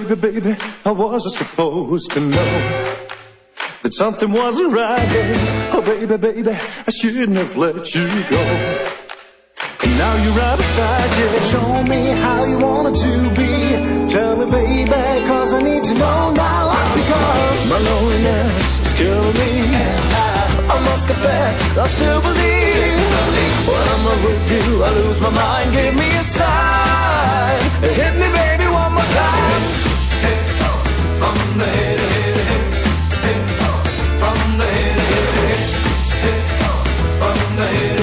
baby, baby, I wasn't supposed to know that something wasn't right. Oh, baby, baby, I shouldn't have let you go. And now you're right beside you. Show me how you want it to be. Tell me, baby, cause I need to know now. Because my loneliness is killing me, and I must confess, I still believe. When I'm not with you, I lose my mind. Give me a sign. Hit me, baby, one more time. Hit, from the head, hit, from the head, hit, from the head,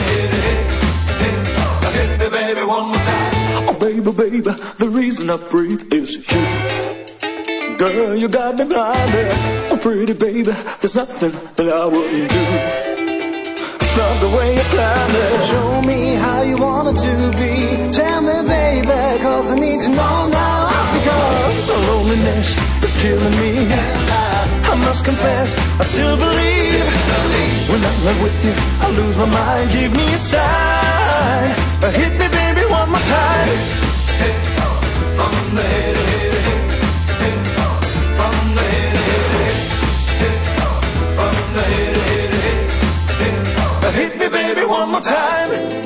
hit me, baby, one more time. Oh, baby, baby, the reason I breathe is you. Girl, you got me blinded. Oh, pretty baby, there's nothing that I wouldn't do. It's not the way you planned it. Show me how you want it to be. Tell me, baby, cause I need to know now. Because the loneliness is killing me, and I must confess, I still believe. When I'm not with you, I lose my mind. Give me a sign. Hit me, baby, one more time. Hit, from the head, hit, from the head, hit, from the head, hit. Hit me, baby, one more time.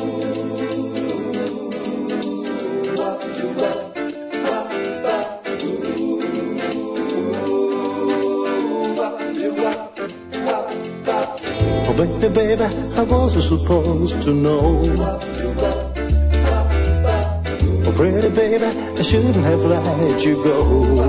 Oh, baby, baby, I wasn't supposed to know. Oh, pretty baby, I shouldn't have let you go.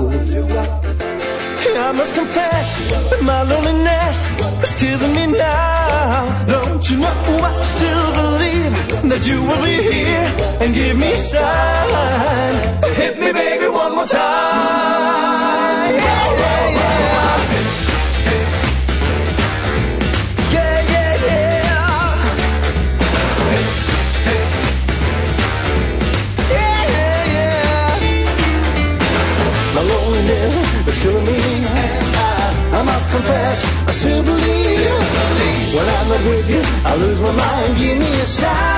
I must confess that my loneliness is killing me now. Don't you know I still believe that you will be here and give me a sign. Hit me, baby, one more time. Yeah, yeah, yeah. Yeah, yeah, yeah. Yeah, yeah, yeah. My loneliness is killing me, and I must confess, I still believe. When I'm not with you, I lose my mind. Give me a sign.